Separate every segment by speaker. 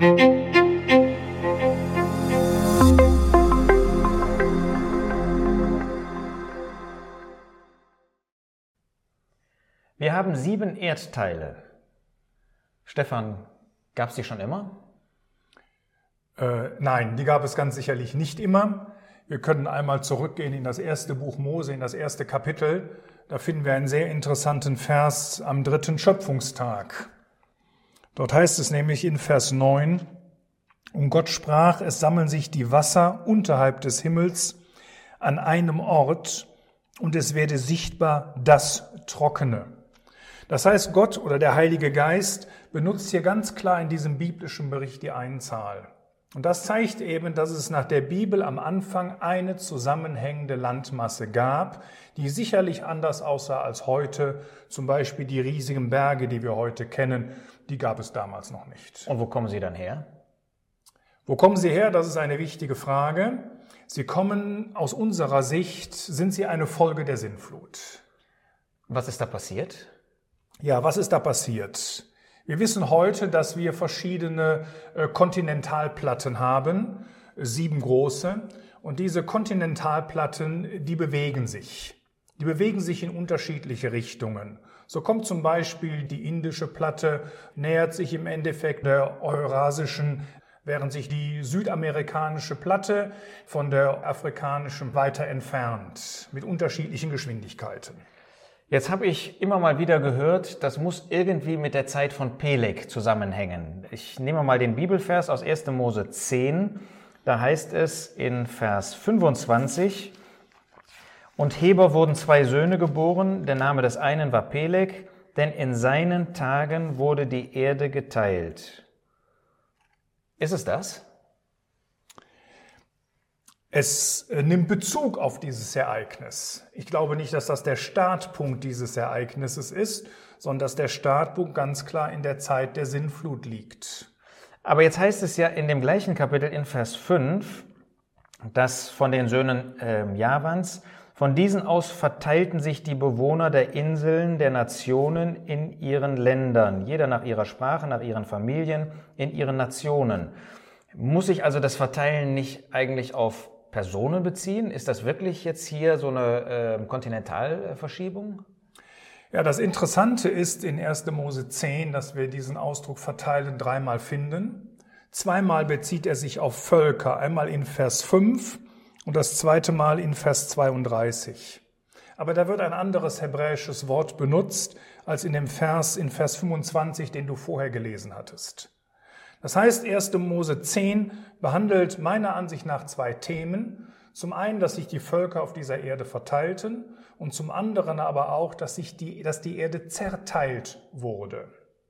Speaker 1: Wir haben 7 Erdteile. Stefan, gab es die schon immer?
Speaker 2: Nein, die gab es ganz sicherlich nicht immer. Wir können einmal zurückgehen in das erste Buch Mose, in das erste Kapitel. Da finden wir einen sehr interessanten Vers am 3. Schöpfungstag. Dort heißt es nämlich in Vers 9, und Gott sprach, es sammeln sich die Wasser unterhalb des Himmels an einem Ort und es werde sichtbar das Trockene. Das heißt, Gott oder der Heilige Geist benutzt hier ganz klar in diesem biblischen Bericht die Einzahl. Und das zeigt eben, dass es nach der Bibel am Anfang eine zusammenhängende Landmasse gab, die sicherlich anders aussah als heute. Zum Beispiel die riesigen Berge, die wir heute kennen, die gab es damals noch nicht.
Speaker 1: Und wo kommen sie dann her?
Speaker 2: Wo kommen sie her? Das ist eine wichtige Frage. Sie kommen aus unserer Sicht, sind sie eine Folge der Sintflut.
Speaker 1: Was ist da passiert?
Speaker 2: Ja, was ist da passiert? Wir wissen heute, dass wir verschiedene Kontinentalplatten haben, 7 große. Und diese Kontinentalplatten, die bewegen sich. Die bewegen sich in unterschiedliche Richtungen. So kommt zum Beispiel die indische Platte, nähert sich im Endeffekt der eurasischen, während sich die südamerikanische Platte von der afrikanischen weiter entfernt, mit unterschiedlichen Geschwindigkeiten.
Speaker 1: Jetzt habe ich immer mal wieder gehört, das muss irgendwie mit der Zeit von Peleg zusammenhängen. Ich nehme mal den Bibelvers aus 1. Mose 10. Da heißt es in Vers 25, und Heber wurden 2 Söhne geboren, der Name des einen war Peleg, denn in seinen Tagen wurde die Erde geteilt. Ist es das?
Speaker 2: Es nimmt Bezug auf dieses Ereignis. Ich glaube nicht, dass das der Startpunkt dieses Ereignisses ist, sondern dass der Startpunkt ganz klar in der Zeit der Sintflut liegt.
Speaker 1: Aber jetzt heißt es ja in dem gleichen Kapitel in Vers 5, dass von den Söhnen Javans, von diesen aus verteilten sich die Bewohner der Inseln, der Nationen in ihren Ländern, jeder nach ihrer Sprache, nach ihren Familien, in ihren Nationen. Muss sich also das Verteilen nicht eigentlich auf Personen beziehen? Ist das wirklich jetzt hier so eine Kontinentalverschiebung?
Speaker 2: Ja, das Interessante ist in 1. Mose 10, dass wir diesen Ausdruck verteilen 3-mal finden. 2-mal bezieht er sich auf Völker, einmal in Vers 5 und das 2. Mal in Vers 32. Aber da wird ein anderes hebräisches Wort benutzt als in dem Vers in Vers 25, den du vorher gelesen hattest. Das heißt, 1. Mose 10 behandelt meiner Ansicht nach 2 Themen. Zum einen, dass sich die Völker auf dieser Erde verteilten und zum anderen aber auch, dass die Erde zerteilt wurde.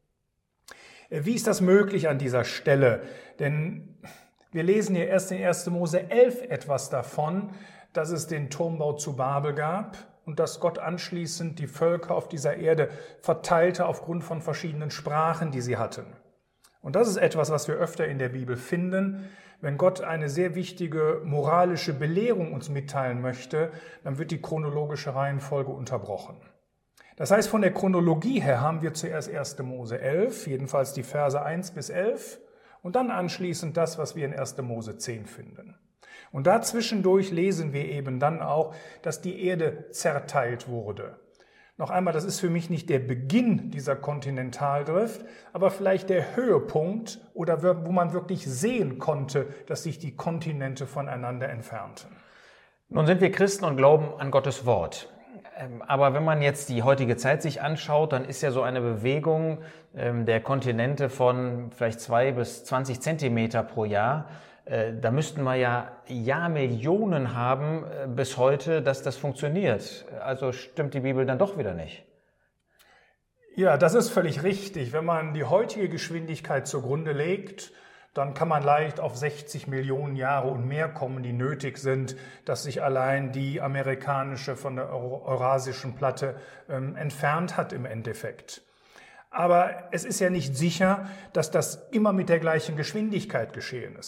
Speaker 2: Wie ist das möglich an dieser Stelle? Denn wir lesen hier erst in 1. Mose 11 etwas davon, dass es den Turmbau zu Babel gab und dass Gott anschließend die Völker auf dieser Erde verteilte aufgrund von verschiedenen Sprachen, die sie hatten. Und das ist etwas, was wir öfter in der Bibel finden. Wenn Gott eine sehr wichtige moralische Belehrung uns mitteilen möchte, dann wird die chronologische Reihenfolge unterbrochen. Das heißt, von der Chronologie her haben wir zuerst 1. Mose 11, jedenfalls die Verse 1 bis 11, und dann anschließend das, was wir in 1. Mose 10 finden. Und dazwischendurch lesen wir eben dann auch, dass die Erde zerteilt wurde. Noch einmal, das ist für mich nicht der Beginn dieser Kontinentaldrift, aber vielleicht der Höhepunkt oder wo man wirklich sehen konnte, dass sich die Kontinente voneinander entfernten.
Speaker 1: Nun sind wir Christen und glauben an Gottes Wort. Aber wenn man jetzt die heutige Zeit sich anschaut, dann ist ja so eine Bewegung der Kontinente von vielleicht 2 bis 20 Zentimeter pro Jahr. Da müssten wir ja Jahrmillionen haben bis heute, dass das funktioniert. Also stimmt die Bibel dann doch wieder nicht?
Speaker 2: Ja, das ist völlig richtig. Wenn man die heutige Geschwindigkeit zugrunde legt, dann kann man leicht auf 60 Millionen Jahre und mehr kommen, die nötig sind, dass sich allein die amerikanische von der eurasischen Platte entfernt hat im Endeffekt. Aber es ist ja nicht sicher, dass das immer mit der gleichen Geschwindigkeit geschehen ist.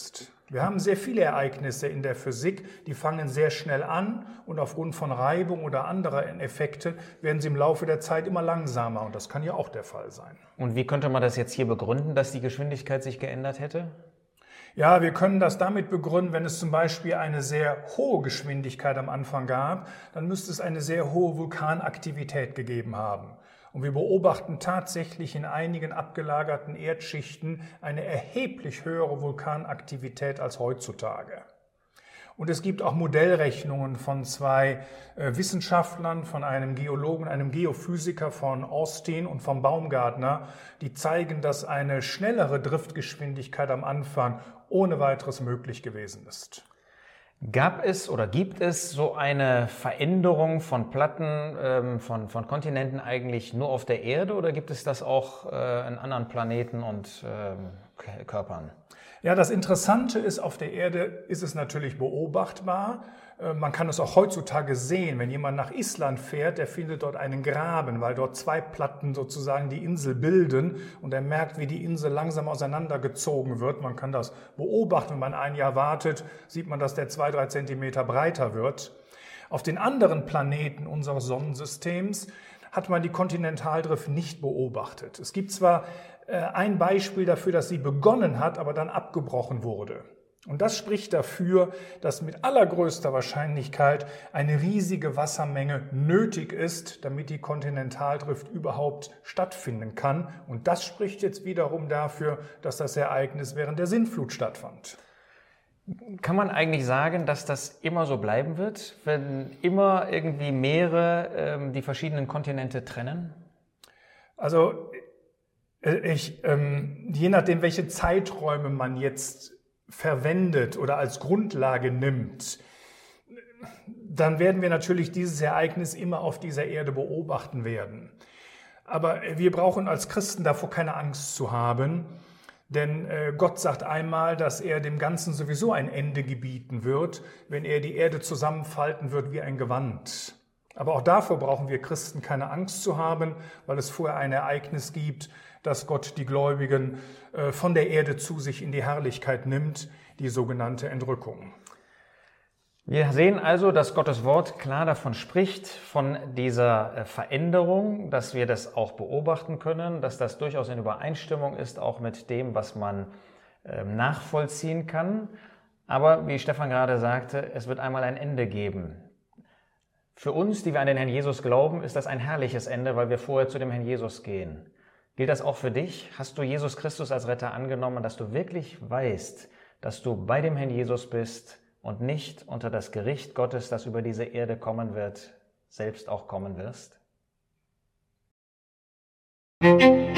Speaker 2: Wir haben sehr viele Ereignisse in der Physik, die fangen sehr schnell an und aufgrund von Reibung oder anderer Effekte werden sie im Laufe der Zeit immer langsamer und das kann ja auch der Fall sein.
Speaker 1: Und wie könnte man das jetzt hier begründen, dass die Geschwindigkeit sich geändert hätte?
Speaker 2: Ja, wir können das damit begründen, wenn es zum Beispiel eine sehr hohe Geschwindigkeit am Anfang gab, dann müsste es eine sehr hohe Vulkanaktivität gegeben haben. Und wir beobachten tatsächlich in einigen abgelagerten Erdschichten eine erheblich höhere Vulkanaktivität als heutzutage. Und es gibt auch Modellrechnungen von zwei Wissenschaftlern, von einem Geologen, einem Geophysiker von Austin und von Baumgartner, die zeigen, dass eine schnellere Driftgeschwindigkeit am Anfang ohne weiteres möglich gewesen ist.
Speaker 1: Gab es oder gibt es so eine Veränderung von Platten, von Kontinenten eigentlich nur auf der Erde oder gibt es das auch in anderen Planeten und Körpern?
Speaker 2: Ja, das Interessante ist, auf der Erde ist es natürlich beobachtbar. Man kann es auch heutzutage sehen. Wenn jemand nach Island fährt, der findet dort einen Graben, weil dort zwei Platten sozusagen die Insel bilden und er merkt, wie die Insel langsam auseinandergezogen wird. Man kann das beobachten. Wenn man ein Jahr wartet, sieht man, dass der 2-3 Zentimeter breiter wird. Auf den anderen Planeten unseres Sonnensystems hat man die Kontinentaldrift nicht beobachtet. Es gibt zwar ein Beispiel dafür, dass sie begonnen hat, aber dann abgebrochen wurde. Und das spricht dafür, dass mit allergrößter Wahrscheinlichkeit eine riesige Wassermenge nötig ist, damit die Kontinentaldrift überhaupt stattfinden kann. Und das spricht jetzt wiederum dafür, dass das Ereignis während der Sintflut stattfand.
Speaker 1: Kann man eigentlich sagen, dass das immer so bleiben wird, wenn immer irgendwie Meere die verschiedenen Kontinente trennen?
Speaker 2: Also je nachdem, welche Zeiträume man jetzt verwendet oder als Grundlage nimmt, dann werden wir natürlich dieses Ereignis immer auf dieser Erde beobachten werden. Aber wir brauchen als Christen davor keine Angst zu haben, denn Gott sagt einmal, dass er dem Ganzen sowieso ein Ende gebieten wird, wenn er die Erde zusammenfalten wird wie ein Gewand. Aber auch davor brauchen wir Christen keine Angst zu haben, weil es vorher ein Ereignis gibt, dass Gott die Gläubigen von der Erde zu sich in die Herrlichkeit nimmt, die sogenannte Entrückung.
Speaker 1: Wir sehen also, dass Gottes Wort klar davon spricht, von dieser Veränderung, dass wir das auch beobachten können, dass das durchaus in Übereinstimmung ist, auch mit dem, was man nachvollziehen kann. Aber wie Stefan gerade sagte, es wird einmal ein Ende geben. Für uns, die wir an den Herrn Jesus glauben, ist das ein herrliches Ende, weil wir vorher zu dem Herrn Jesus gehen. Gilt das auch für dich? Hast du Jesus Christus als Retter angenommen, dass du wirklich weißt, dass du bei dem Herrn Jesus bist und nicht unter das Gericht Gottes, das über diese Erde kommen wird, selbst auch kommen wirst?